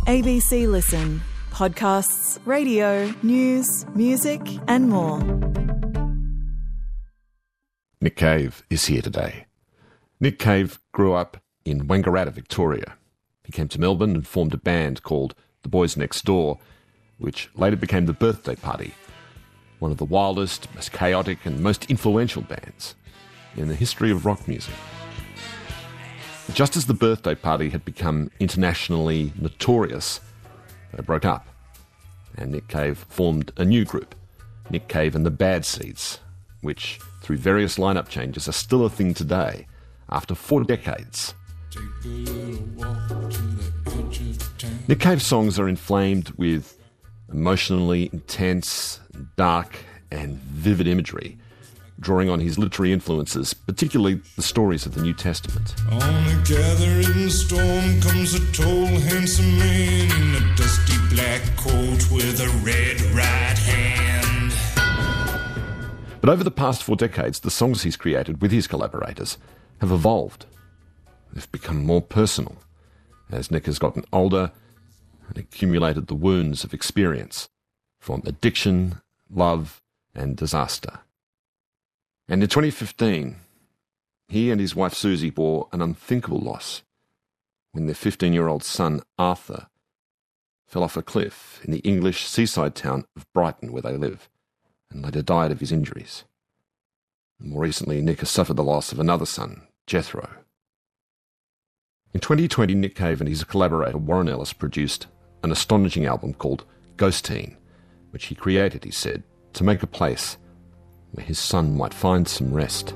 ABC Listen. Podcasts, radio, news, music and more. Nick Cave is here today. Nick Cave grew up in Wangaratta, Victoria. He came to Melbourne and formed a band called The Boys Next Door, which later became The Birthday Party, one of the wildest, most chaotic and most influential bands in the history of rock music. Just as The Birthday Party had become internationally notorious, they broke up, and Nick Cave formed a new group, Nick Cave and the Bad Seeds, which, through various lineup changes, are still a thing today, after 4 decades. Nick Cave's songs are inflamed with emotionally intense, dark and vivid imagery, drawing on his literary influences, particularly the stories of the New Testament. On a gathering storm comes a tall, handsome man in a dusty black coat with a red right hand. But over the past 4 decades, the songs he's created with his collaborators have evolved. They've become more personal as Nick has gotten older and accumulated the wounds of experience from addiction, love and disaster. And in 2015, he and his wife Susie bore an unthinkable loss when their 15-year-old son Arthur fell off a cliff in the English seaside town of Brighton where they live and later died of his injuries. And more recently, Nick has suffered the loss of another son, Jethro. In 2020, Nick Cave and his collaborator Warren Ellis produced an astonishing album called Ghosteen, which he created, he said, to make a place where his son might find some rest.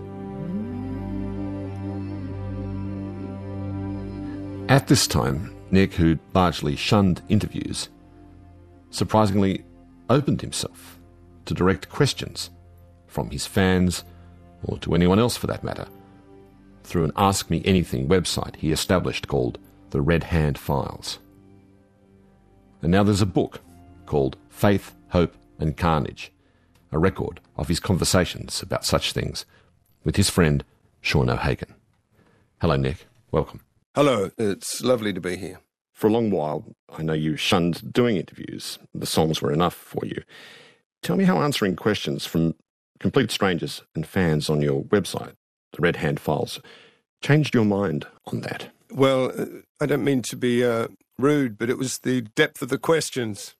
At this time, Nick, who'd largely shunned interviews, surprisingly opened himself to direct questions from his fans, or to anyone else for that matter, through an Ask Me Anything website he established called the Red Hand Files. And now there's a book called Faith, Hope and Carnage, a record of his conversations about such things with his friend Sean O'Hagan. Hello, Nick. Welcome. Hello. It's lovely to be here. For a long while, I know you shunned doing interviews. The songs were enough for you. Tell me how answering questions from complete strangers and fans on your website, the Red Hand Files, changed your mind on that. Well, I don't mean to be rude, but it was the depth of the questions.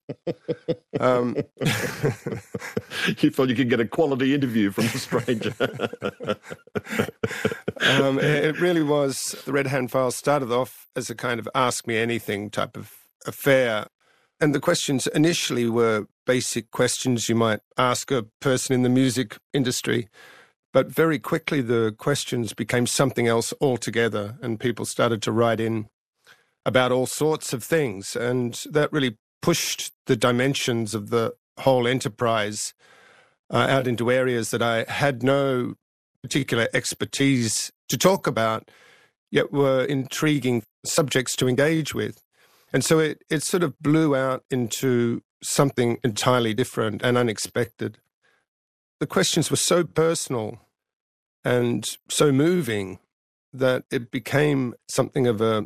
You thought you could get a quality interview from a stranger. It really was. The Red Hand Files started off as a kind of ask me anything type of affair. And the questions initially were basic questions you might ask a person in the music industry. But very quickly the questions became something else altogether, and people started to write in about all sorts of things. And that really pushed the dimensions of the whole enterprise out into areas that I had no particular expertise to talk about, yet were intriguing subjects to engage with. And so it sort of blew out into something entirely different and unexpected. The questions were so personal and so moving that it became something of a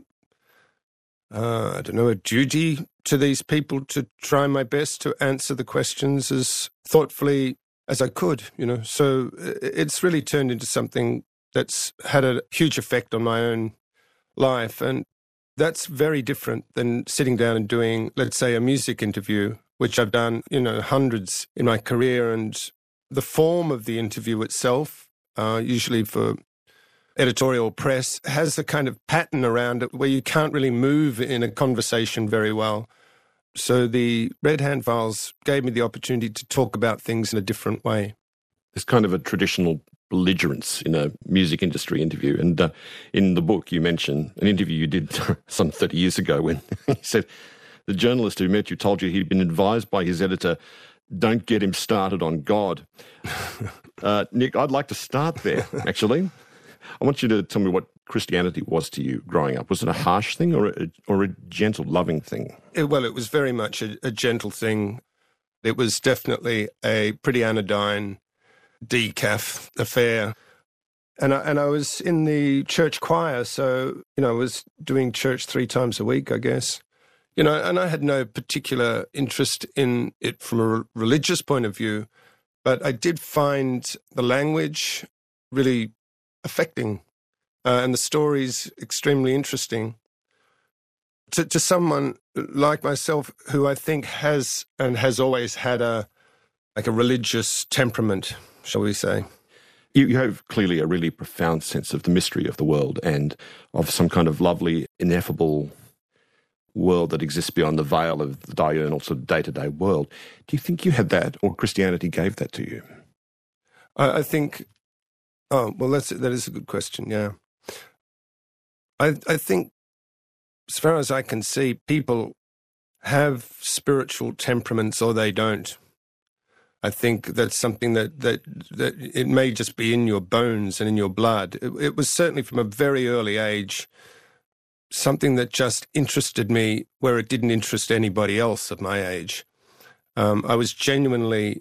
duty to these people to try my best to answer the questions as thoughtfully as I could, So it's really turned into something that's had a huge effect on my own life. And that's very different than sitting down and doing, let's say, a music interview, which I've done, hundreds in my career. And the form of the interview itself, usually for editorial press, has a kind of pattern around it where you can't really move in a conversation very well. So the Red Hand Files gave me the opportunity to talk about things in a different way. There's kind of a traditional belligerence in a music industry interview. And in the book, you mention an interview you did some 30 years ago when you said the journalist who met you told you he'd been advised by his editor, don't get him started on God. Nick, I'd like to start there, actually. I want you to tell me what Christianity was to you growing up. Was it a harsh thing or a gentle, loving thing? It was very much a gentle thing. It was definitely a pretty anodyne decaf affair. And I was in the church choir, so, I was doing church 3 times a week, I guess. You know, and I had no particular interest in it from a religious point of view, but I did find the language really affecting and the stories extremely interesting. To someone like myself who I think has always had a religious temperament, shall we say. You have clearly a really profound sense of the mystery of the world and of some kind of lovely, ineffable world that exists beyond the veil of the diurnal sort of day-to-day world. Do you think you had that, or Christianity gave that to you? I think, that is a good question, yeah. I think, as far as I can see, people have spiritual temperaments or they don't. I think that's something that it may just be in your bones and in your blood. It was certainly from a very early age something that just interested me where it didn't interest anybody else of my age. I was genuinely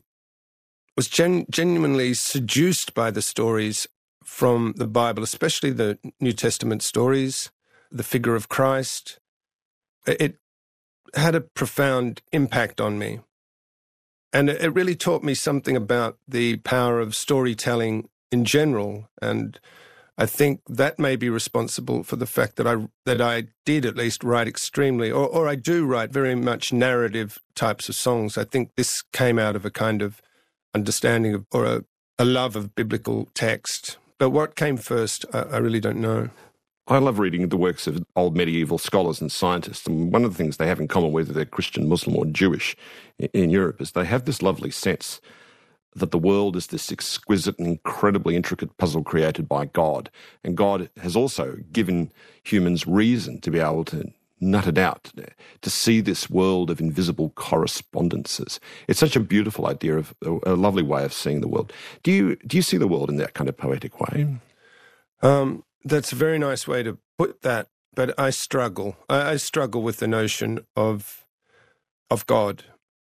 seduced by the stories from the Bible, especially the New Testament stories, the figure of Christ. It had a profound impact on me. And it really taught me something about the power of storytelling in general. And I think that may be responsible for the fact that I did at least write extremely, or I do write very much narrative types of songs. I think this came out of a kind of understanding of, or a love of biblical text. But what came first, I really don't know. I love reading the works of old medieval scholars and scientists, and one of the things they have in common, whether they're Christian, Muslim or Jewish in Europe, is they have this lovely sense that the world is this exquisite and incredibly intricate puzzle created by God, and God has also given humans reason to be able to nut it out, to see this world of invisible correspondences. It's such a beautiful idea, of a lovely way of seeing the world. Do you see the world in that kind of poetic way? That's a very nice way to put that, but I struggle. I struggle with the notion of God.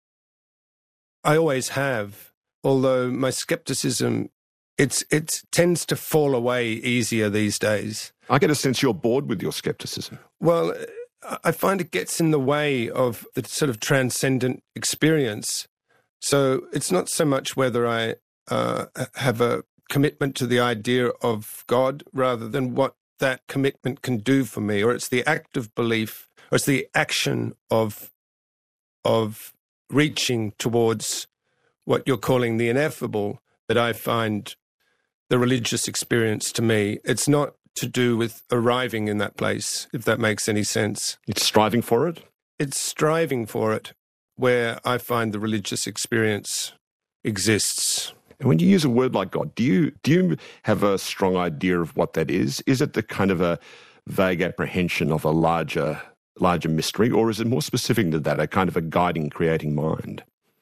I always have, although my skepticism, it tends to fall away easier these days. I get a sense you're bored with your skepticism. Well, I find it gets in the way of the sort of transcendent experience. So it's not so much whether I have a commitment to the idea of God rather than what that commitment can do for me, or it's the act of belief, or it's the action of reaching towards what you're calling the ineffable that I find the religious experience to me. It's not to do with arriving in that place, if that makes any sense. It's striving for it? It's striving for it where I find the religious experience exists. And when you use a word like God, do you have a strong idea of what that is? Is it the kind of a vague apprehension of a larger mystery, or is it more specific to that, a kind of a guiding, creating mind?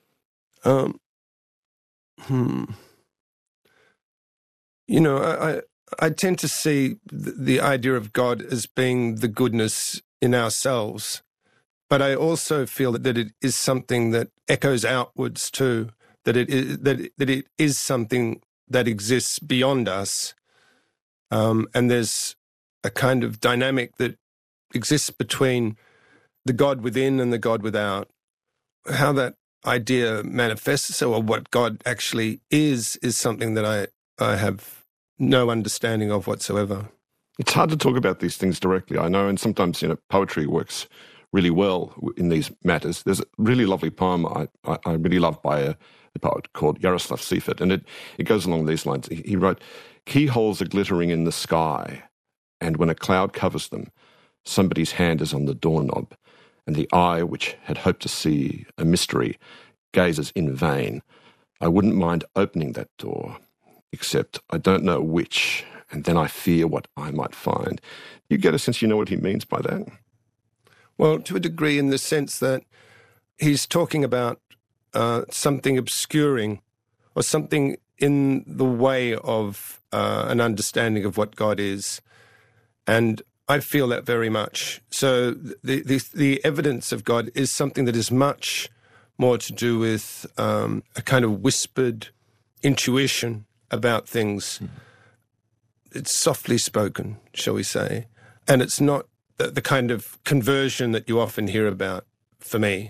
You know, I tend to see the idea of God as being the goodness in ourselves, but I also feel that it is something that echoes outwards too. That it is something that exists beyond us, and there's a kind of dynamic that exists between the God within and the God without. How that idea manifests, or what God actually is something that I have no understanding of whatsoever. It's hard to talk about these things directly, I know, and sometimes poetry works really well in these matters. There's a really lovely poem I really love by a poet called Yaroslav Seifert, and it goes along these lines. He wrote, "Keyholes are glittering in the sky, and when a cloud covers them, somebody's hand is on the doorknob, and the eye which had hoped to see a mystery gazes in vain. I wouldn't mind opening that door, except I don't know which, and then I fear what I might find." You get a sense you know what he means by that? Well, to a degree, in the sense that he's talking about something obscuring or something in the way of an understanding of what God is. And I feel that very much. So the evidence of God is something that is much more to do with a kind of whispered intuition about things. It's softly spoken, shall we say. And it's not the kind of conversion that you often hear about for me.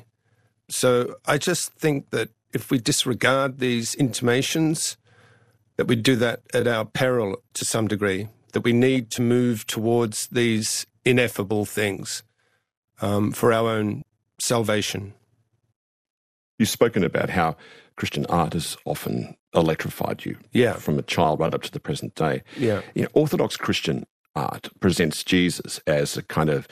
So I just think that if we disregard these intimations, that we do that at our peril to some degree, that we need to move towards these ineffable things for our own salvation. You've spoken about how Christian art has often electrified you from a child right up to the present day. Yeah. Orthodox Christian art presents Jesus as a kind of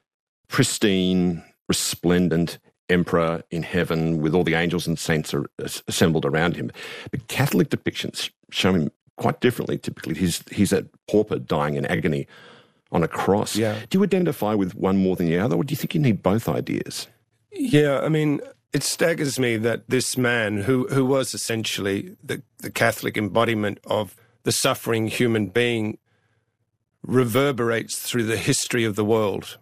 pristine, resplendent emperor in heaven with all the angels and saints are assembled around him. But Catholic depictions show him quite differently. Typically, he's a pauper dying in agony on a cross. Yeah. Do you identify with one more than the other, or do you think you need both ideas? Yeah, I mean, it staggers me that this man, who was essentially the Catholic embodiment of the suffering human being, reverberates through the history of the world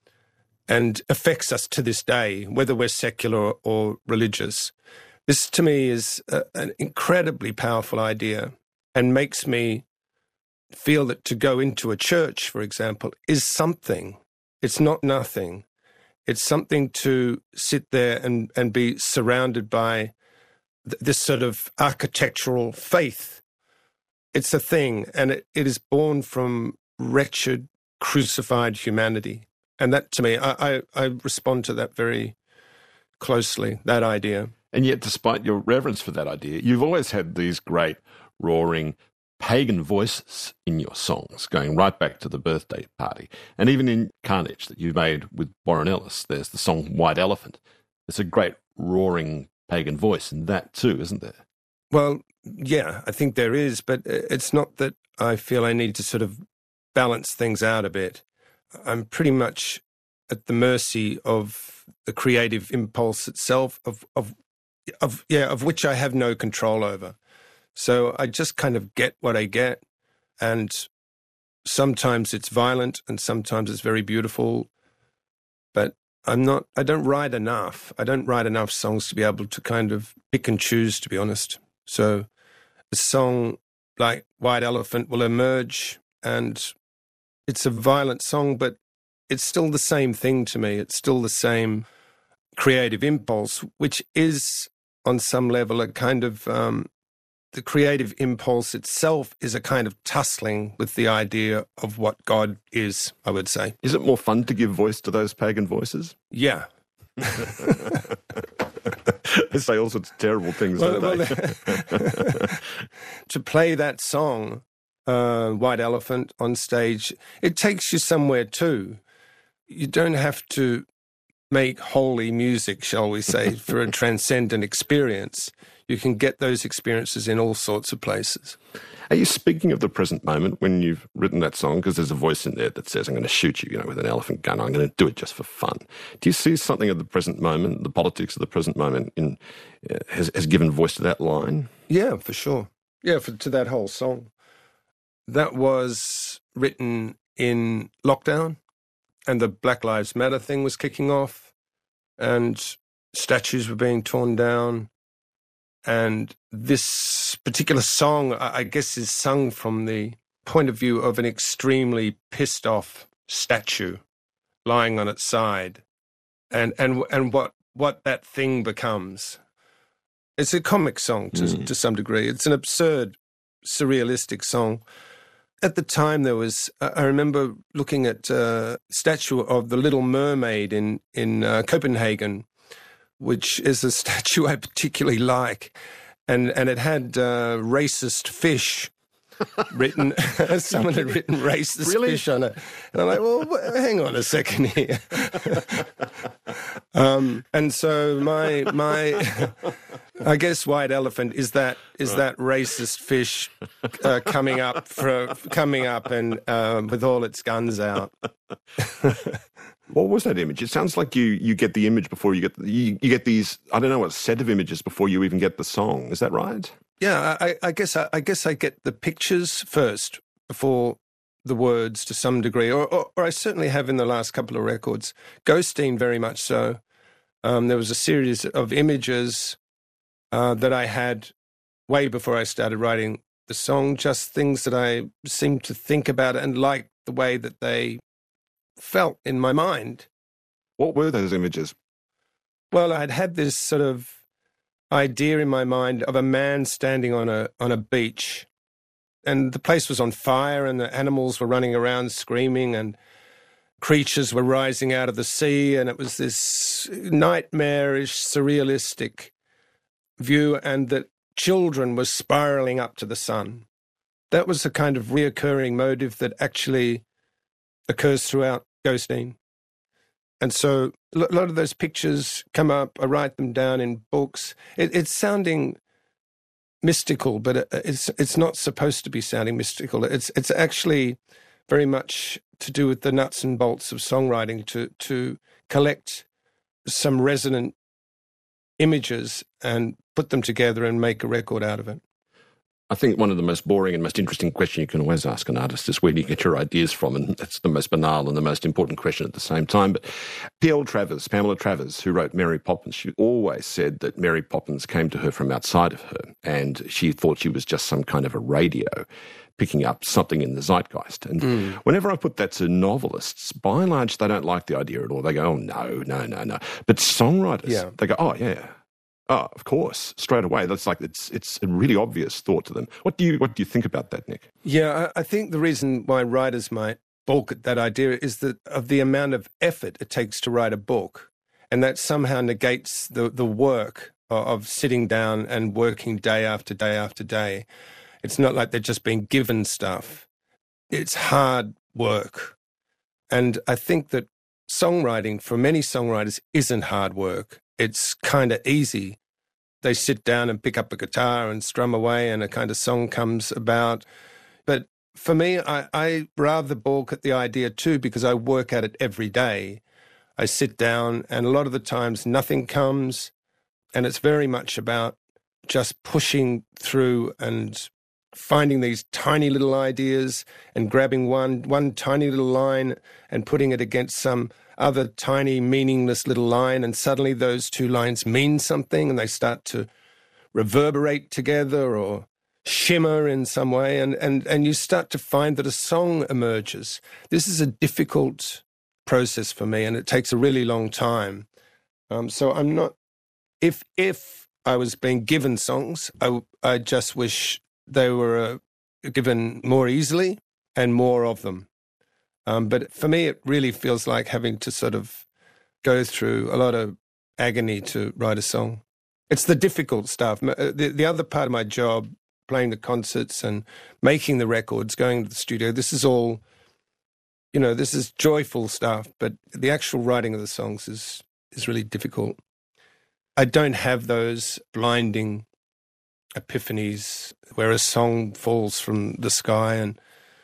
and affects us to this day, whether we're secular or religious. This, to me, is an incredibly powerful idea and makes me feel that to go into a church, for example, is something. It's not nothing. It's something to sit there and be surrounded by this sort of architectural faith. It's a thing, and it is born from wretched, crucified humanity. And that, to me, I respond to that very closely, that idea. And yet, despite your reverence for that idea, you've always had these great, roaring, pagan voices in your songs, going right back to the birthday party. And even in Carnage that you made with Warren Ellis, there's the song White Elephant. There's a great, roaring pagan voice in that too, isn't there? Well, yeah, I think there is, but it's not that I feel I need to sort of balance things out a bit. I'm pretty much at the mercy of the creative impulse itself, of which I have no control over. So I just kind of get what I get, and sometimes it's violent and sometimes it's very beautiful, but I don't write enough. I don't write enough songs to be able to kind of pick and choose, to be honest. So a song like White Elephant will emerge, and it's a violent song, but it's still the same thing to me. It's still the same creative impulse, which is on some level a kind of, the creative impulse itself is a kind of tussling with the idea of what God is, I would say. Is it more fun to give voice to those pagan voices? Yeah. They say all sorts of terrible things, don't they? To play that song, White Elephant, on stage, it takes you somewhere too. You don't have to make holy music, shall we say, for a transcendent experience. You can get those experiences in all sorts of places. Are you speaking of the present moment when you've written that song? Because there's a voice in there that says, I'm going to shoot you, with an elephant gun. I'm going to do it just for fun. Do you see something of the present moment, the politics of the present moment, has given voice to that line? Yeah, for sure. Yeah, to that whole song. That was written in lockdown, and the Black Lives Matter thing was kicking off, and statues were being torn down. And this particular song, I guess, is sung from the point of view of an extremely pissed off statue lying on its side, and what that thing becomes. It's a comic song to some degree. It's an absurd, surrealistic song. At the time, I remember looking at a statue of the Little Mermaid in Copenhagen, which is a statue I particularly like. And it had racist fish written. Someone had written racist fish on it. And I'm like, well, hang on a second here. And so my I guess White Elephant is that racist fish coming up and with all its guns out. What was that image? It sounds like you get the image before you get these, I don't know, a set of images before you even get the song. Is that right? Yeah, I guess I get the pictures first before the words to some degree, or I certainly have in the last couple of records. Ghosteen, very much so. There was a series of images that I had way before I started writing the song, just things that I seemed to think about and like the way that they felt in my mind. What were those images? Well, I'd had this sort of idea in my mind of a man standing on a beach, and the place was on fire and the animals were running around screaming and creatures were rising out of the sea, and it was this nightmarish, surrealistic view, and that children were spiraling up to the sun. That was a kind of reoccurring motive that actually occurs throughout Ghosteen. And so a lot of those pictures come up, I write them down in books. It's sounding mystical, but it's not supposed to be sounding mystical. It's actually very much to do with the nuts and bolts of songwriting, to collect some resonant images and put them together and make a record out of it. I think one of the most boring and most interesting questions you can always ask an artist is where do you get your ideas from? And that's the most banal and the most important question at the same time. But Pamela Travers, who wrote Mary Poppins, she always said that Mary Poppins came to her from outside of her, and she thought she was just some kind of a radio picking up something in the zeitgeist. And whenever I put that to novelists, by and large, they don't like the idea at all. They go, oh, no. But songwriters, they go, oh, yeah. Oh, of course, straight away. That's like it's a really obvious thought to them. What do you think about that, Nick? Yeah, I think the reason why writers might balk at that idea is that of the amount of effort it takes to write a book, and that somehow negates the work of sitting down and working day after day after day. It's not like they're just being given stuff. It's hard work. And I think that songwriting, for many songwriters, isn't hard work. It's kind of easy. They sit down and pick up a guitar and strum away and a kind of song comes about. But for me, I rather balk at the idea too, because I work at it every day. I sit down and a lot of the times nothing comes, and it's very much about just pushing through and finding these tiny little ideas and grabbing one tiny little line and putting it against some other tiny meaningless little line, and suddenly those two lines mean something and they start to reverberate together or shimmer in some way, and you start to find that a song emerges. This is a difficult process for me, and it takes a really long time. So I'm not... If I was being given songs, I just wish they were given more easily and more of them. But for me, it really feels like having to sort of go through a lot of agony to write a song. It's the difficult stuff. The other part of my job, playing the concerts and making the records, going to the studio, this is all, this is joyful stuff, but the actual writing of the songs is really difficult. I don't have those blinding epiphanies where a song falls from the sky and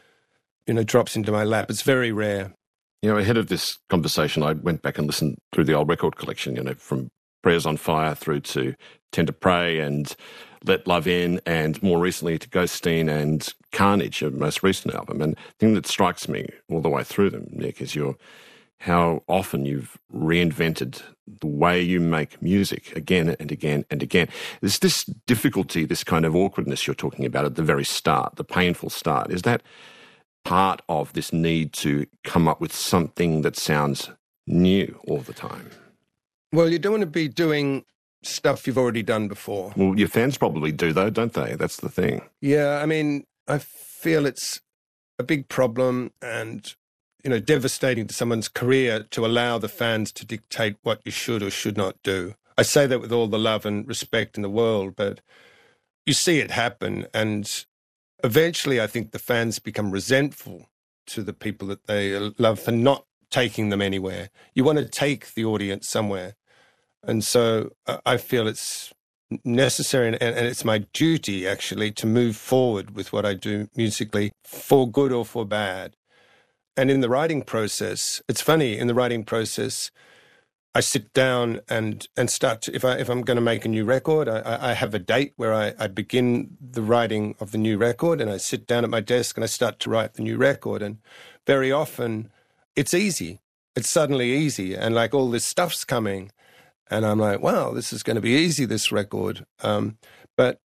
drops into my lap. It's very rare. Ahead of this conversation, I went back and listened through the old record collection, from Prayers on Fire through to Tend to Pray and Let Love In, and more recently to Ghosteen and Carnage, your most recent album. And the thing that strikes me all the way through them, Nick, is how often you've reinvented the way you make music again and again and again. There's this difficulty, this kind of awkwardness you're talking about at the very start, the painful start. Is that part of this need to come up with something that sounds new all the time? Well, you don't want to be doing stuff you've already done before. Well, your fans probably do, though, don't they? That's the thing. Yeah, I feel it's a big problem and, devastating to someone's career to allow the fans to dictate what you should or should not do. I say that with all the love and respect in the world, but you see it happen, and eventually, I think the fans become resentful to the people that they love for not taking them anywhere. You want to take the audience somewhere. And so I feel it's necessary and it's my duty, actually, to move forward with what I do musically, for good or for bad. And in the writing process, it's funny, in the writing process, I sit down and start to, if I'm going to make a new record, I have a date where I begin the writing of the new record, and I sit down at my desk and I start to write the new record. And very often it's easy. It's suddenly easy. And like all this stuff's coming. And I'm like, wow, this is going to be easy, this record. But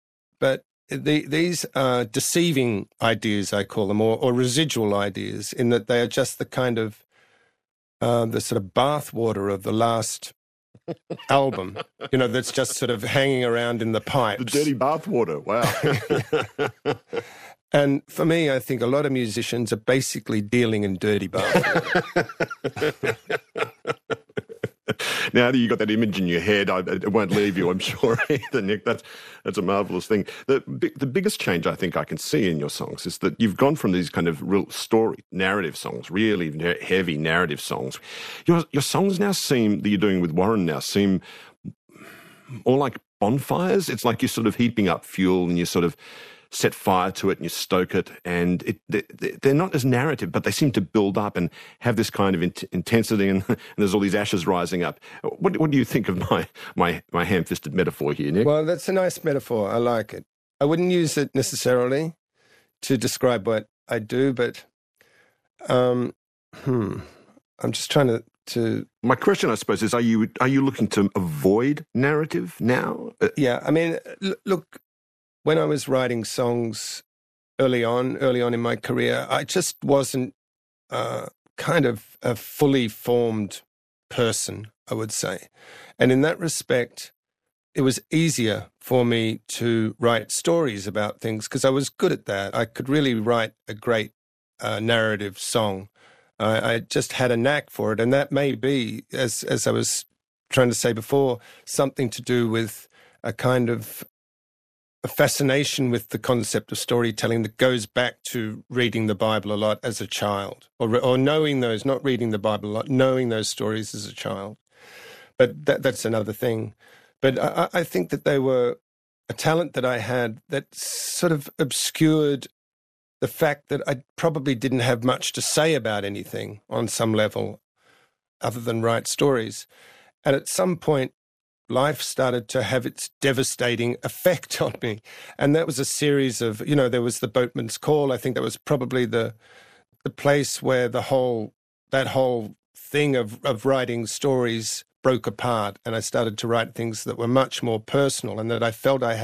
these are deceiving ideas, I call them, or residual ideas, in that they are just the kind of the sort of bathwater of the last album, that's just sort of hanging around in the pipes. The dirty bathwater, wow. And for me, I think a lot of musicians are basically dealing in dirty bathwater. Now that you got that image in your head, it won't leave you, I'm sure, either, Nick. That's a marvellous thing. The biggest change I think I can see in your songs is that you've gone from these kind of real story, narrative songs, really heavy narrative songs. Your songs now that you're doing with Warren now seem more like bonfires. It's like you're sort of heaping up fuel and you sort of set fire to it and you stoke it, and they're not as narrative, but they seem to build up and have this kind of intensity, and there's all these ashes rising up. What do you think of my ham-fisted metaphor here, Nick? Well, that's a nice metaphor. I like it. I wouldn't use it necessarily to describe what I do, but I'm just trying to. My question, I suppose, is: Are you looking to avoid narrative now? Yeah, I mean, look. When I was writing songs early on in my career, I just wasn't kind of a fully formed person, I would say. And in that respect, it was easier for me to write stories about things because I was good at that. I could really write a great narrative song. I just had a knack for it. And that may be, as I was trying to say before, something to do with a kind of a fascination with the concept of storytelling that goes back to reading the Bible a lot as a child, or knowing those, not reading the Bible a lot, knowing those stories as a child. But that's another thing. But I think that they were a talent that I had that sort of obscured the fact that I probably didn't have much to say about anything on some level other than write stories. And at some point, life started to have its devastating effect on me. And that was a series of, there was the Boatman's Call. I think that was probably the place where that whole thing of writing stories broke apart. And I started to write things that were much more personal, and that I felt I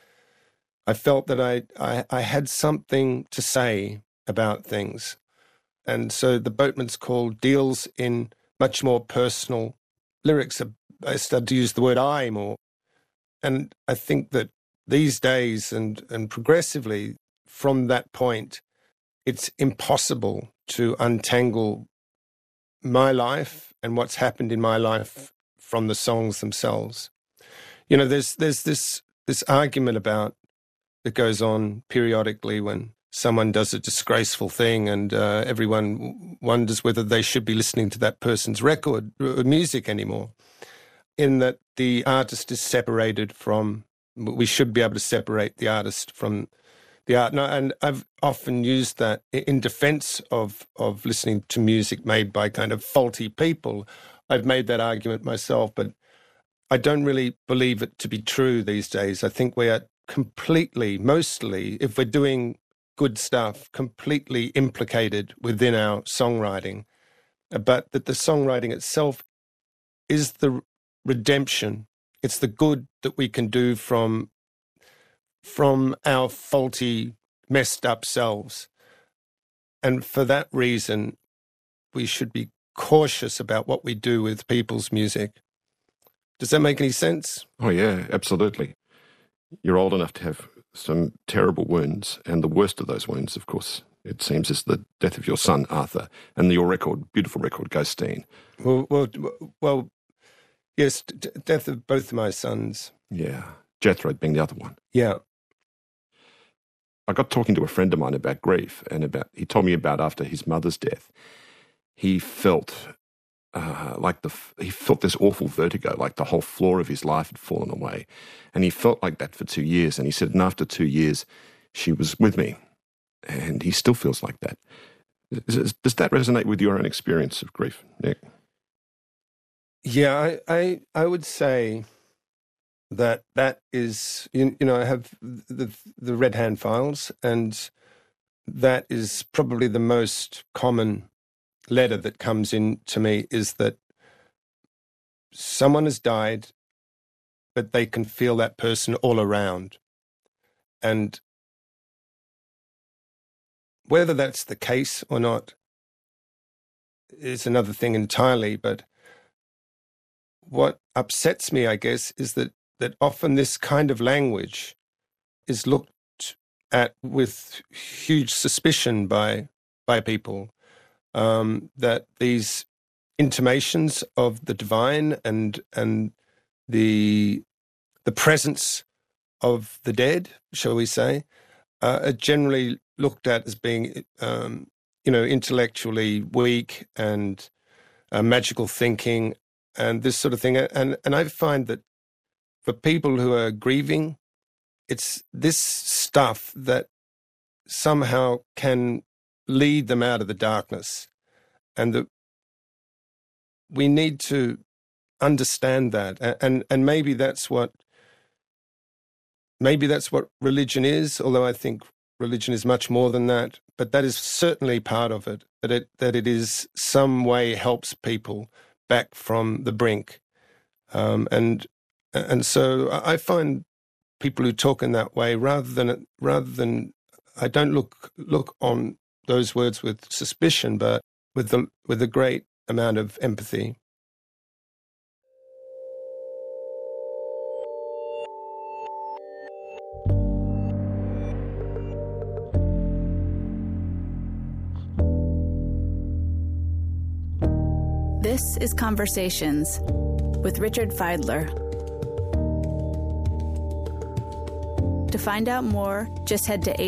felt that I had something to say about things. And so the Boatman's Call deals in much more personal lyrics. I started to use the word I more. And I think that these days and progressively from that point, it's impossible to untangle my life and what's happened in my life from the songs themselves. There's this argument that goes on periodically when someone does a disgraceful thing and everyone wonders whether they should be listening to that person's record or music anymore. In that the artist is separated from, we should be able to separate the artist from the art. And I've often used that in defense of listening to music made by kind of faulty people. I've made that argument myself, but I don't really believe it to be true these days. I think we are mostly, if we're doing good stuff, completely implicated within our songwriting, but that the songwriting itself is the redemption. It's the good that we can do from our faulty, messed up selves. And for that reason, we should be cautious about what we do with people's music. Does that make any sense? Oh, yeah, absolutely. You're old enough to have some terrible wounds, and the worst of those wounds, of course, it seems, is the death of your son, Arthur, and your record, beautiful record, Ghosteen. Well, yes, death of both of my sons. Yeah, Jethro being the other one. Yeah. I got talking to a friend of mine about grief, and he told me about after his mother's death, he felt he felt this awful vertigo, like the whole floor of his life had fallen away. And he felt like that for 2 years. And he said, and after 2 years, she was with me. And he still feels like that. Does that resonate with your own experience of grief, Nick? Yeah, I would say that is, I have the Red Hand Files, and that is probably the most common letter that comes in to me, is that someone has died, but they can feel that person all around. And whether that's the case or not, is another thing entirely. But what upsets me, I guess, is that often this kind of language is looked at with huge suspicion by people, that these intimations of the divine and the presence of the dead, shall we say, are generally looked at as being, intellectually weak and magical thinking and this sort of thing. And I find that for people who are grieving, it's this stuff that somehow can lead them out of the darkness, and that we need to understand that. And maybe that's what religion is, although I think religion is much more than that. But that is certainly part of it, that it is some way helps people back from the brink. And so I find people who talk in that way, rather than I don't look on those words with suspicion, but with a great amount of empathy. This is Conversations with Richard Fidler. To find out more, just head to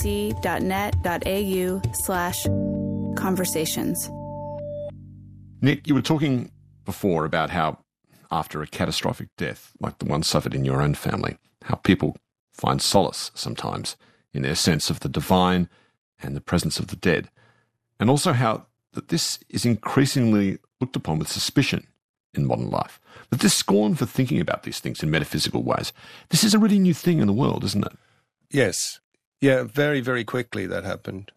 abc.net.au/conversations. Nick, you were talking before about how after a catastrophic death, like the one suffered in your own family, how people find solace sometimes in their sense of the divine and the presence of the dead. And also how that this is increasingly looked upon with suspicion in modern life. But this scorn for thinking about these things in metaphysical ways, this is a really new thing in the world, isn't it? Yes. Yeah, very, very quickly that happened.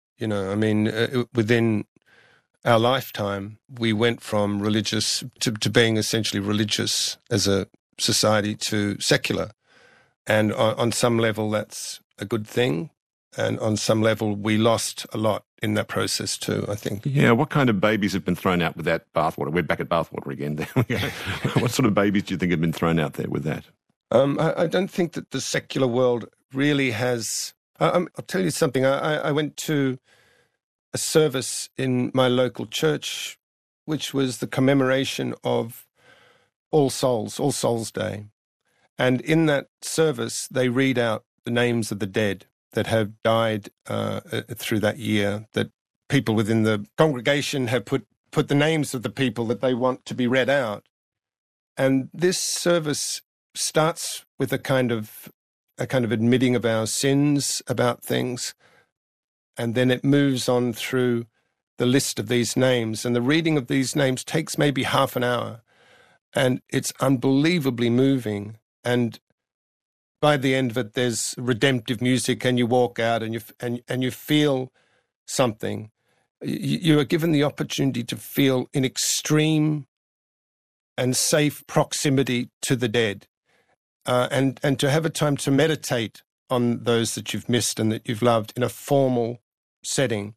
Within our lifetime, we went from religious to being essentially religious as a society to secular. And on some level, that's a good thing. And on some level, we lost a lot in that process too, I think. Yeah, what kind of babies have been thrown out with that bathwater? We're back at bathwater again. There we go. What sort of babies do you think have been thrown out there with that? I don't think that the secular world really has... I'll tell you something. I went to a service in my local church, which was the commemoration of All Souls Day. And in that service, they read out the names of the dead that have died through that year, that people within the congregation have put the names of the people that they want to be read out. And this service starts with a kind of admitting of our sins about things, and then it moves on through the list of these names. And the reading of these names takes maybe half an hour, and it's unbelievably moving. And by the end of it, there's redemptive music, and you walk out and you feel something. You are given the opportunity to feel in extreme and safe proximity to the dead, and to have a time to meditate on those that you've missed and that you've loved in a formal setting.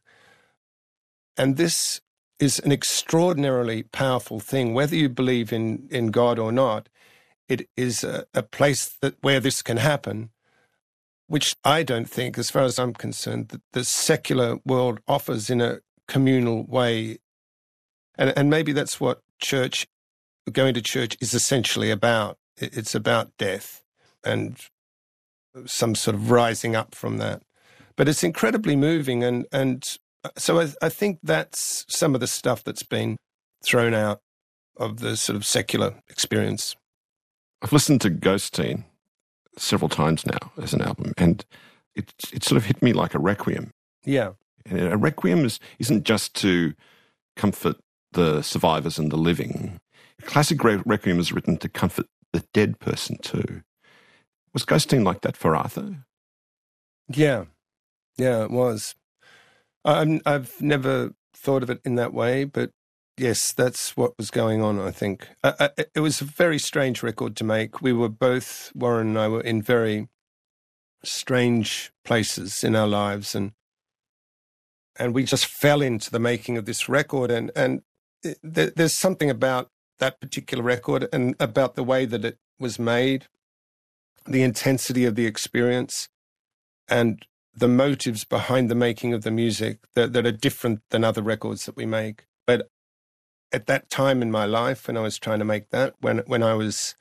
And this is an extraordinarily powerful thing, whether you believe in God or not. It is a place where this can happen, which I don't think, as far as I'm concerned, that the secular world offers in a communal way. And maybe that's what going to church is essentially about. It's about death and some sort of rising up from that. But it's incredibly moving. And so I think that's some of the stuff that's been thrown out of the sort of secular experience. I've listened to Ghosteen several times now as an album, and it sort of hit me like a requiem. Yeah. And a requiem isn't just to comfort the survivors and the living. Classic requiem is written to comfort the dead person too. Was Ghosteen like that for Arthur? Yeah, it was. I've never thought of it in that way, but yes, that's what was going on, I think. It was a very strange record to make. We were both, Warren and I, were in very strange places in our lives, and And we just fell into the making of this record. And there's something about that particular record and about the way that it was made, the intensity of the experience, and the motives behind the making of the music that are different than other records that we make. But at that time in my life, when I was trying to make that, when I was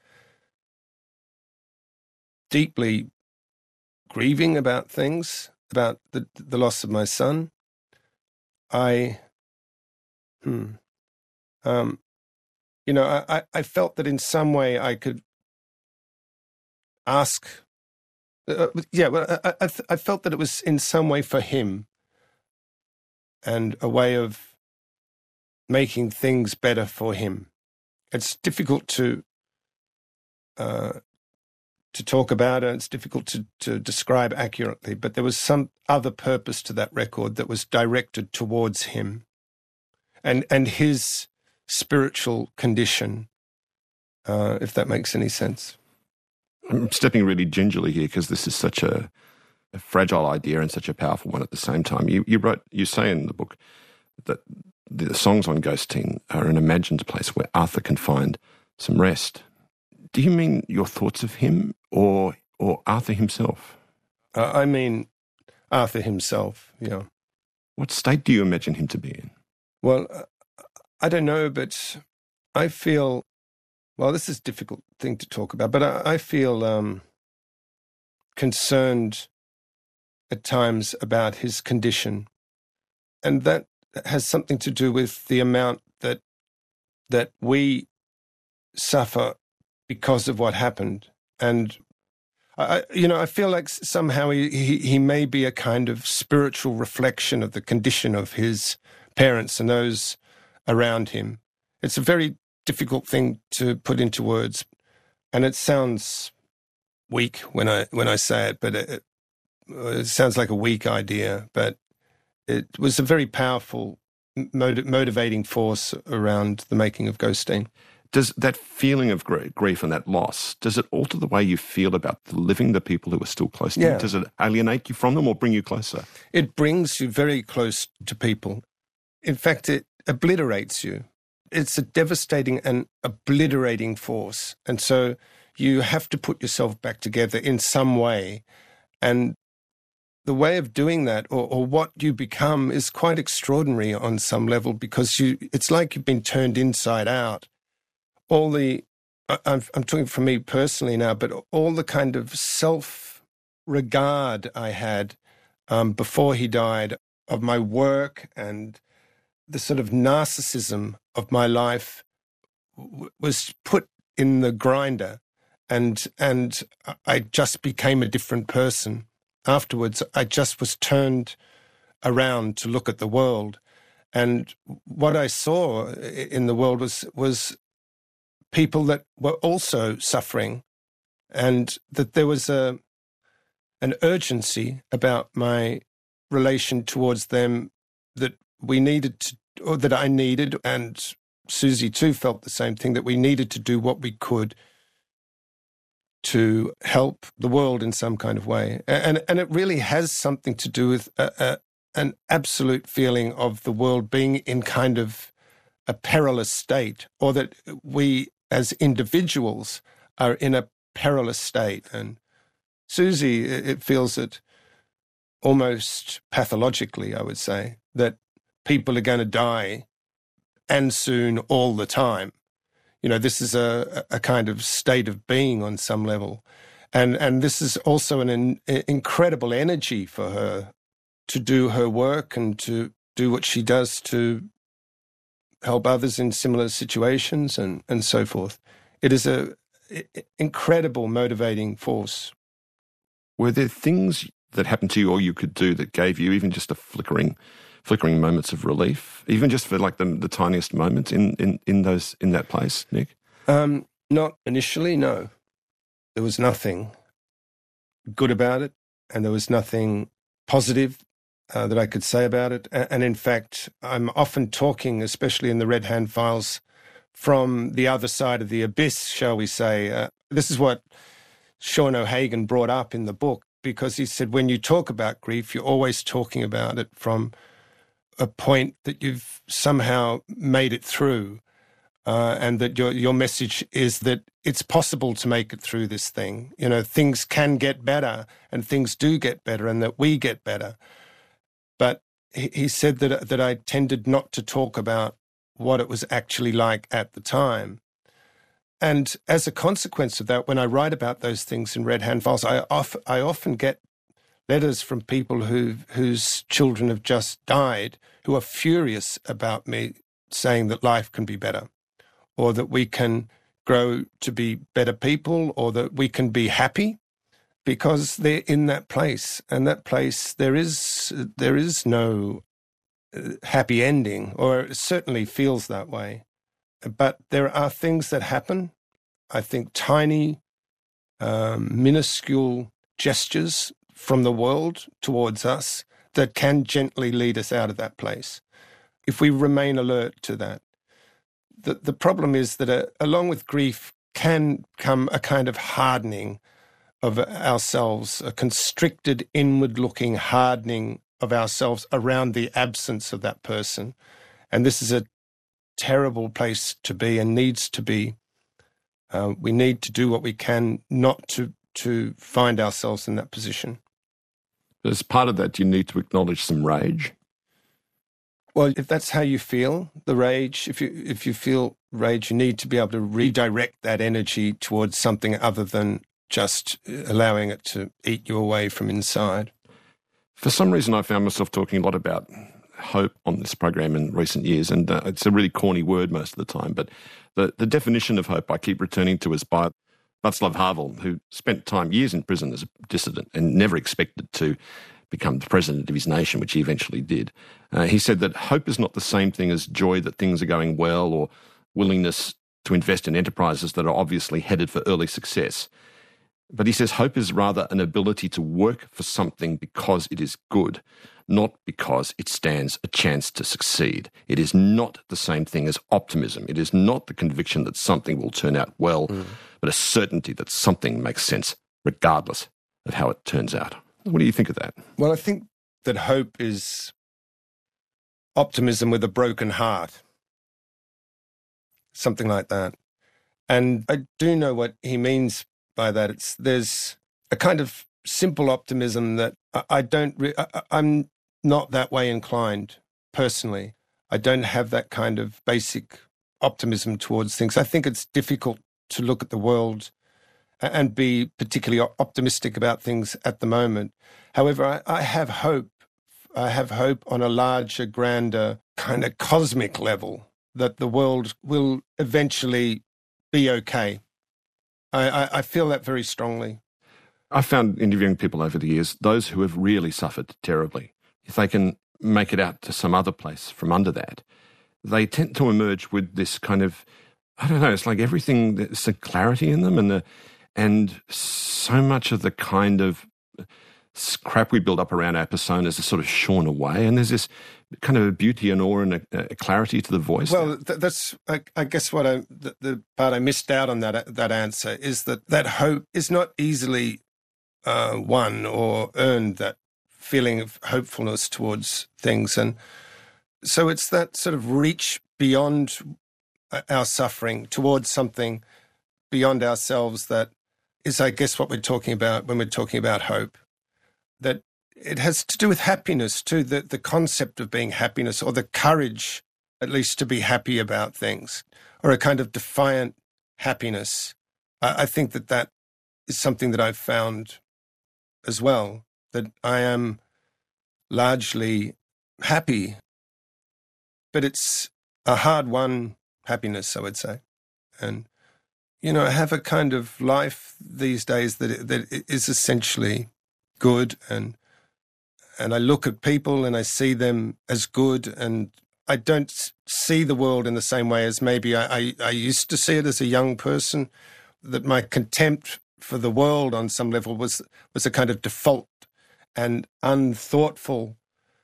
deeply grieving about things, about the loss of my son, I felt that in some way I could ask. I felt that it was in some way for him, and a way of making things better for him. It's difficult to talk about, and it's difficult to describe accurately, but there was some other purpose to that record that was directed towards him and his spiritual condition, if that makes any sense. I'm stepping really gingerly here because this is such a fragile idea and such a powerful one at the same time. You say in the book that the songs on Ghosteen are an imagined place where Arthur can find some rest. Do you mean your thoughts of him or Arthur himself? I mean Arthur himself, yeah. What state do you imagine him to be in? Well, I don't know, but I feel, well, this is a difficult thing to talk about, but I feel concerned at times about his condition. And that has something to do with the amount that we suffer because of what happened. And I feel like somehow he may be a kind of spiritual reflection of the condition of his parents and those around him. It's a very difficult thing to put into words, and it sounds weak when I say it, but it sounds like a weak idea. But it was a very powerful motivating force around the making of Ghosteen. Does that feeling of grief and that loss, does it alter the way you feel about the people who are still close to you? Does it alienate you from them or bring you closer? It brings you very close to people. In fact, it obliterates you. It's a devastating and obliterating force. And so you have to put yourself back together in some way. And the way of doing that, or what you become, is quite extraordinary on some level, because it's like you've been turned inside out. I'm talking for me personally now, but all the kind of self-regard I had before he died, of my work and the sort of narcissism of my life was put in the grinder, and I just became a different person. Afterwards, I just was turned around to look at the world, and what I saw in the world was people that were also suffering, and that there was an urgency about my relation towards them that we needed to, or that I needed, and Susie too felt the same thing, that we needed to do what we could to help the world in some kind of way. And it really has something to do with an absolute feeling of the world being in kind of a perilous state, or that we as individuals are in a perilous state. And Susie, it feels it almost pathologically, I would say, that people are going to die, and soon, all the time. This is a kind of state of being on some level. And this is also an incredible energy for her to do her work and to do what she does to help others in similar situations and so forth. It is an incredible motivating force. Were there things that happened to you or you could do that gave you even just a flickering moments of relief, even just for like the tiniest moments in that place, Nick? Not initially, no. There was nothing good about it, and there was nothing positive that I could say about it. And in fact, I'm often talking, especially in the Red Hand Files, from the other side of the abyss, shall we say. This is what Sean O'Hagan brought up in the book, because he said, when you talk about grief, you're always talking about it from a point that you've somehow made it through, and that your message is that it's possible to make it through this thing. You know, things can get better, and things do get better, and that we get better. But he said that I tended not to talk about what it was actually like at the time. And as a consequence of that, when I write about those things in Red Hand Files, I often get letters from people whose children have just died, who are furious about me saying that life can be better, or that we can grow to be better people, or that we can be happy, because they're in that place. And that place, there is no happy ending, or it certainly feels that way. But there are things that happen, I think tiny, minuscule gestures from the world towards us that can gently lead us out of that place, if we remain alert to that. The problem is that along with grief can come a kind of hardening of ourselves, a constricted, inward-looking hardening of ourselves around the absence of that person. And this is a terrible place to be, and needs to be. We need to do what we can not to find ourselves in that position. As part of that, you need to acknowledge some rage. Well, if that's how you feel, the rage, if you feel rage, you need to be able to redirect that energy towards something other than just allowing it to eat you away from inside. For some reason, I found myself talking a lot about hope on this program in recent years, and it's a really corny word most of the time, but the definition of hope I keep returning to is by Václav Havel, who spent years in prison as a dissident and never expected to become the president of his nation, which he eventually did. He said that hope is not the same thing as joy that things are going well, or willingness to invest in enterprises that are obviously headed for early success. But he says hope is rather an ability to work for something because it is good, not because it stands a chance to succeed. It is not the same thing as optimism. It is not the conviction that something will turn out well, but a certainty that something makes sense regardless of how it turns out. What do you think of that? Well, I think that hope is optimism with a broken heart, something like that. And I do know what he means by that. There's a kind of simple optimism that I'm not that way inclined personally. I don't have that kind of basic optimism towards things. I think it's difficult to look at the world and be particularly optimistic about things at the moment. However, I have hope. I have hope on a larger, grander, kind of cosmic level that the world will eventually be okay. I feel that very strongly. I've found interviewing people over the years, those who have really suffered terribly, if they can make it out to some other place from under that, they tend to emerge with this kind of, I don't know, it's like everything, there's a clarity in them, and so much of the kind of crap we build up around our personas is sort of shorn away, and there's this kind of a beauty and awe and a clarity to the voice. Well, that's, I guess, what the part I missed out on that answer is that hope is not easily won or earned, that feeling of hopefulness towards things. And so it's that sort of reach beyond our suffering towards something beyond ourselves that is, I guess, what we're talking about when we're talking about hope. That it has to do with happiness too, the concept of being happiness, or the courage, at least, to be happy about things, or a kind of defiant happiness. I think that is something that I've found as well, that I am largely happy, but it's a hard-won happiness, I would say. And, you know, I have a kind of life these days that is essentially good, and I look at people and I see them as good, and I don't see the world in the same way as maybe I used to see it as a young person, that my contempt for the world on some level was a kind of default and unthoughtful.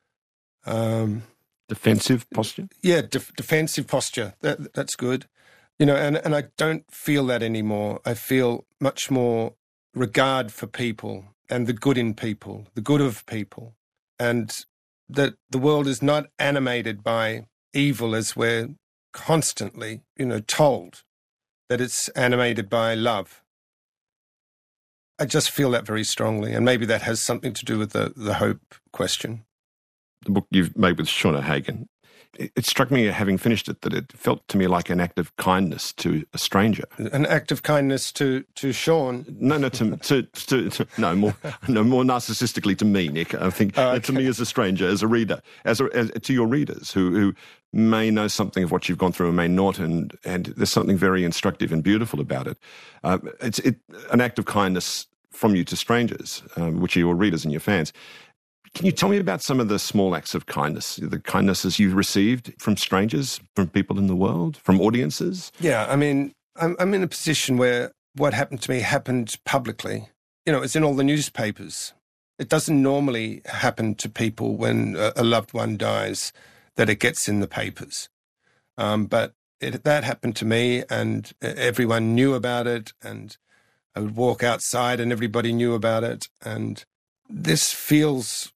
Defensive posture? Yeah, defensive posture. That's good. You know, and I don't feel that anymore. I feel much more regard for people and the good in people, the good of people. And that the world is not animated by evil as we're constantly, told, that it's animated by love. I just feel that very strongly, and maybe that has something to do with the hope question. The book you've made with Shauna Hagen, it struck me, having finished it, that it felt to me like an act of kindness to a stranger. An act of kindness to Sean? No, more narcissistically to me, Nick. I think to me as a stranger, as a reader, as to your readers who may know something of what you've gone through and may not, and there's something very instructive and beautiful about it. It's an act of kindness from you to strangers, which are your readers and your fans. Can you tell me about some of the small acts of kindness, the kindnesses you've received from strangers, from people in the world, from audiences? Yeah, I mean, I'm in a position where what happened to me happened publicly. It's in all the newspapers. It doesn't normally happen to people when a loved one dies that it gets in the papers. But that happened to me, and everyone knew about it, and I would walk outside and everybody knew about it. And this feels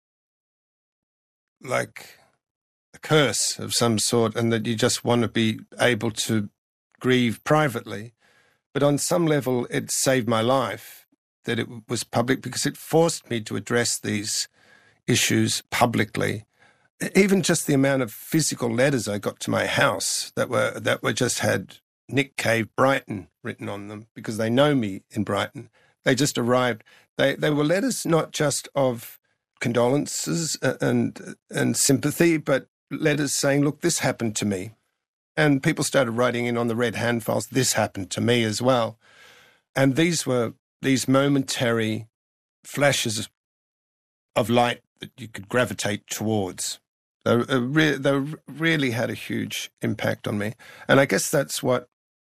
like a curse of some sort, and that you just want to be able to grieve privately. But on some level, it saved my life that it was public, because it forced me to address these issues publicly. Even just the amount of physical letters I got to my house that were just had Nick Cave Brighton written on them, because they know me in Brighton. They just arrived. They were letters not just of condolences and sympathy, but letters saying, look, this happened to me. And people started writing in on the Red Hand Files, this happened to me as well. And these were these momentary flashes of light that you could gravitate towards. They really had a huge impact on me. And I guess that's what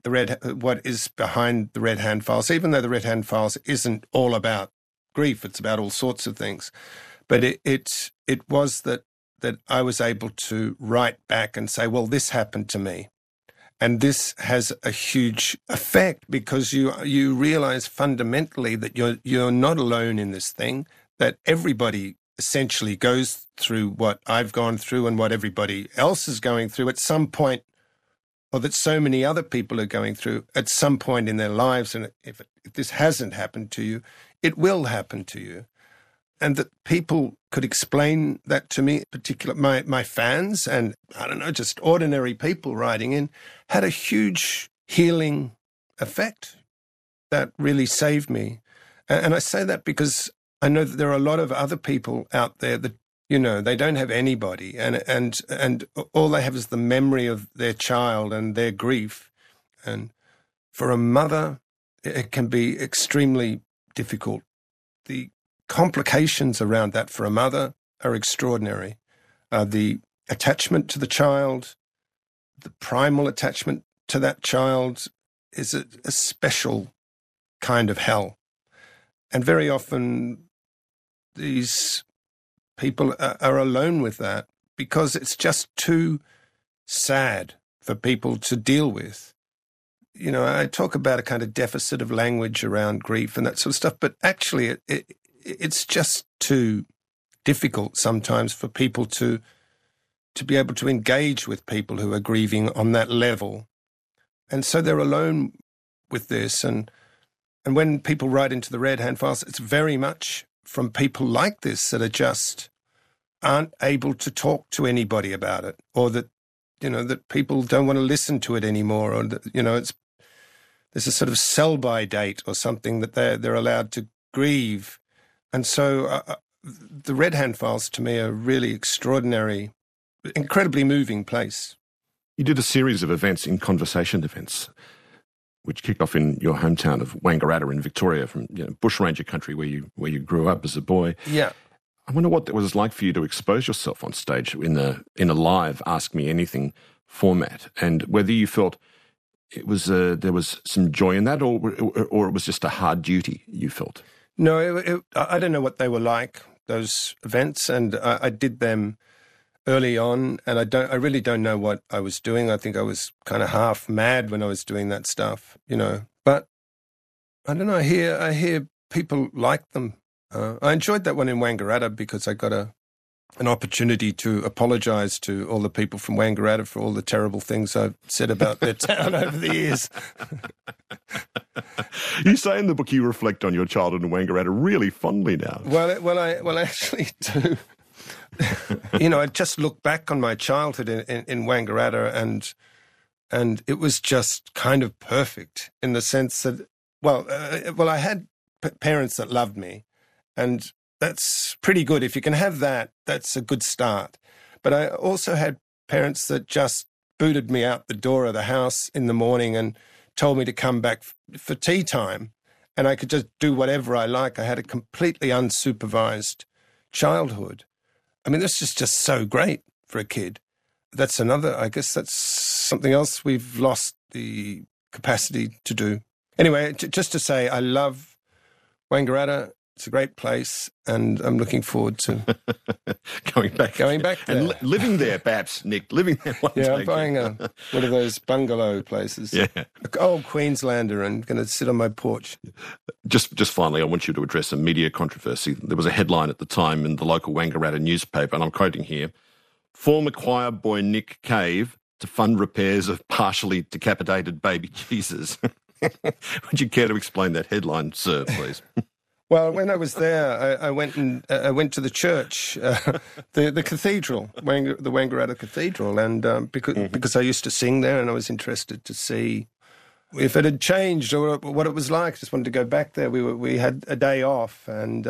is behind the Red Hand Files, even though the Red Hand Files isn't all about grief, it's about all sorts of things. But it was that I was able to write back and say, well, this happened to me. And this has a huge effect, because you realize fundamentally that you're not alone in this thing, that everybody essentially goes through what I've gone through and what everybody else is going through at some point, or that so many other people are going through at some point in their lives. And if this hasn't happened to you, it will happen to you. And that people could explain that to me, particularly my fans and, I don't know, just ordinary people writing in, had a huge healing effect that really saved me. And I say that because I know that there are a lot of other people out there that, they don't have anybody, and all they have is the memory of their child and their grief. And for a mother, it can be extremely difficult. The complications around that for a mother are extraordinary. The attachment to the child, the primal attachment to that child, is a special kind of hell. And very often these people are alone with that, because it's just too sad for people to deal with. I talk about a kind of deficit of language around grief and that sort of stuff, but actually it's just too difficult sometimes for people to be able to engage with people who are grieving on that level. And so they're alone with this. And when people write into the Red Hand Files, it's very much from people like this that are just aren't able to talk to anybody about it, or that, that people don't want to listen to it anymore, or that, there's a sort of sell-by date or something that they're allowed to grieve. And so the Red Hand Files to me are really extraordinary, incredibly moving place. You did a series of events, in conversation events, which kicked off in your hometown of Wangaratta in Victoria, from bushranger country where you grew up as a boy. Yeah. I wonder what it was like for you to expose yourself on stage in a live Ask Me Anything format, and whether you felt it was there was some joy in that, or it was just a hard duty you felt. No, I don't know what they were like, those events, and I did them early on, and I really don't know what I was doing. I think I was kind of half mad when I was doing that stuff, But I don't know. I hear people like them. I enjoyed that one in Wangaratta because I got a an opportunity to apologise to all the people from Wangaratta for all the terrible things I've said about their town over the years. You say in the book you reflect on your childhood in Wangaratta really fondly now. Well, I actually do. I just look back on my childhood in Wangaratta, and it was just kind of perfect in the sense that, I had parents that loved me, and that's pretty good. If you can have that, that's a good start. But I also had parents that just booted me out the door of the house in the morning and told me to come back for tea time, and I could just do whatever I like. I had a completely unsupervised childhood. I mean, this is just so great for a kid. I guess that's something else we've lost the capacity to do. Anyway, just to say, I love Wangaratta. It's a great place, and I'm looking forward to going back there. And living there, perhaps, Nick. Living there one day. Yeah, I'm buying one of those bungalow places. Yeah. Old Queenslander, and going to sit on my porch. Just finally, I want you to address a media controversy. There was a headline at the time in the local Wangaratta newspaper, and I'm quoting here, "Former choir boy Nick Cave to fund repairs of partially decapitated baby Jesus." Would you care to explain that headline, sir, please? Well, when I was there, I went to the church, the cathedral, the Wangaratta Cathedral, and because I used to sing there, and I was interested to see if it had changed or what it was like. I just wanted to go back there. We had a day off, and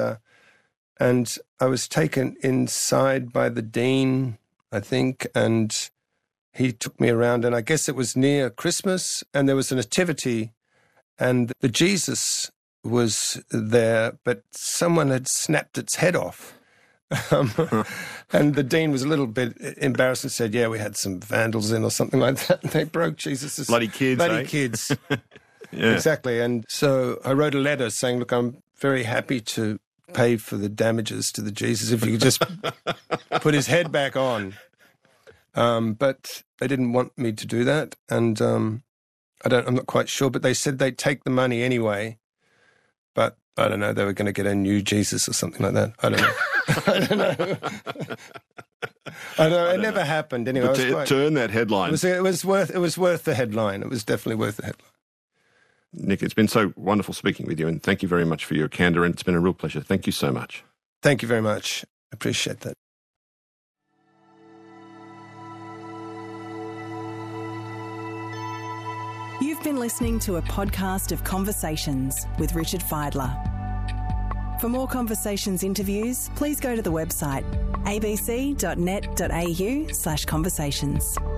I was taken inside by the dean, I think, and he took me around, and I guess it was near Christmas, and there was a nativity, and the Jesus was there, but someone had snapped its head off. And the dean was a little bit embarrassed and said, we had some vandals in or something like that. And they broke Jesus' bloody kids. Yeah. Exactly. And so I wrote a letter saying, look, I'm very happy to pay for the damages to the Jesus if you could just put his head back on. But they didn't want me to do that. And I'm not quite sure, but they said they'd take the money anyway. But I don't know, they were going to get a new Jesus or something like that. I don't know. I know. It never happened. Anyway, turn that headline. It was worth the headline. It was definitely worth the headline. Nick, it's been so wonderful speaking with you, and thank you very much for your candour, and it's been a real pleasure. Thank you so much. Thank you very much. I appreciate that. You've been listening to a podcast of Conversations with Richard Fidler. For more Conversations interviews, please go to the website abc.net.au/conversations.